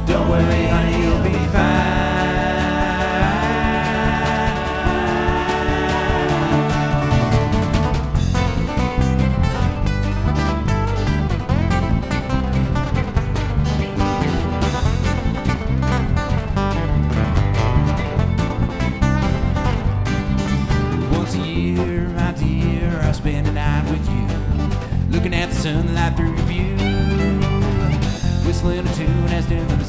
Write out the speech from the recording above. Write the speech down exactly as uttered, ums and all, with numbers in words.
Don't worry, honey, you'll be fine. Once a year, my dear, I spend a night with you, looking at the sunlight through your view, whistling a tune as doing the